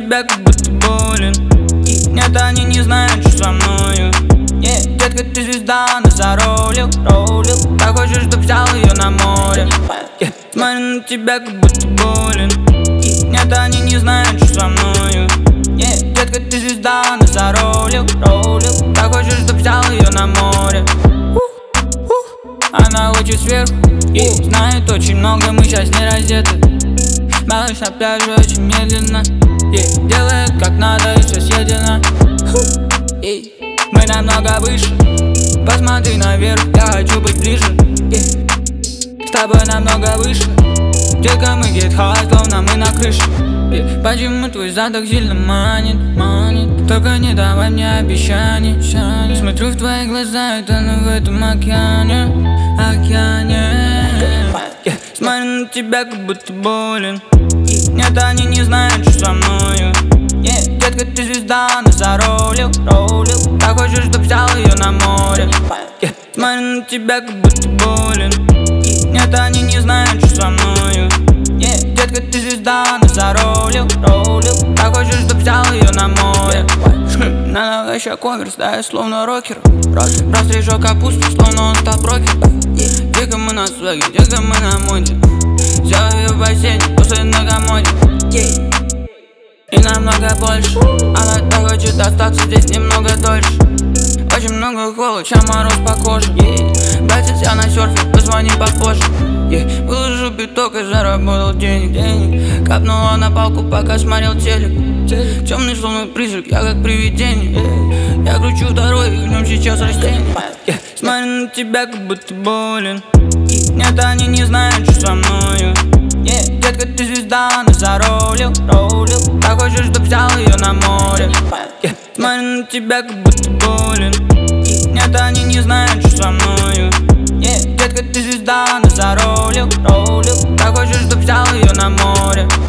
тебя как будто болен. Нет, они не знают, что со мною. Детка, ты звезда, но заролил. Так хочешь, чтоб взял ее на море. Смотрю на тебя как будто болен. Нет, они не знают, что со мною. Детка, ты звезда, но заролил. Так хочешь, чтоб взял ее на море. Она хочет сверху и знает очень много, мы сейчас не раздеты. Малыш на пляже очень медленно, делает как надо и все съедено. Мы намного выше, посмотри наверх, я хочу быть ближе. С тобой намного выше, детка, мы get high, словно мы на крыше. Почему твой зад так сильно манит? Только не давай мне обещаний. Смотрю в твои глаза и тону в этом океане. Смотрю на тебя, как будто болен. Нет, они не знают, что со мною. Детка, ты звезда, но заролил. Так хочешь, чтоб взял ее на море. Смотрю на тебя, как будто болен. Нет, они не знают, что со мною. Детка, ты звезда, но заролил. Так хочешь, чтоб взял ее на море. На ногах еще коверс, да, я словно рокер. Растрижу капусту, словно он стал брокер. Дико мы на свеге, дико мы на моде. Взял ее в бассейне, после на комоде. И намного больше. Она так хочет остаться здесь немного дольше. Очень много холод, чем мороз по коже. Братец, я на серфе, позвони попозже. Выложу биток и заработал денег. Капнула на палку, пока смотрел телек. Темный словно призрак, я как привидение. Я кручу второй, в нем сейчас растение. Смотрю на тебя, как будто болен. Нет, они не знают, что со мною. Детка, ты звезда, но заролил. Так хочешь, чтоб взял ее на море. Смотрю на тебя, как будто болен. Нет, они не знают, что со мною. Детка, ты звезда, но заролил. Так хочешь, чтоб взял ее на море.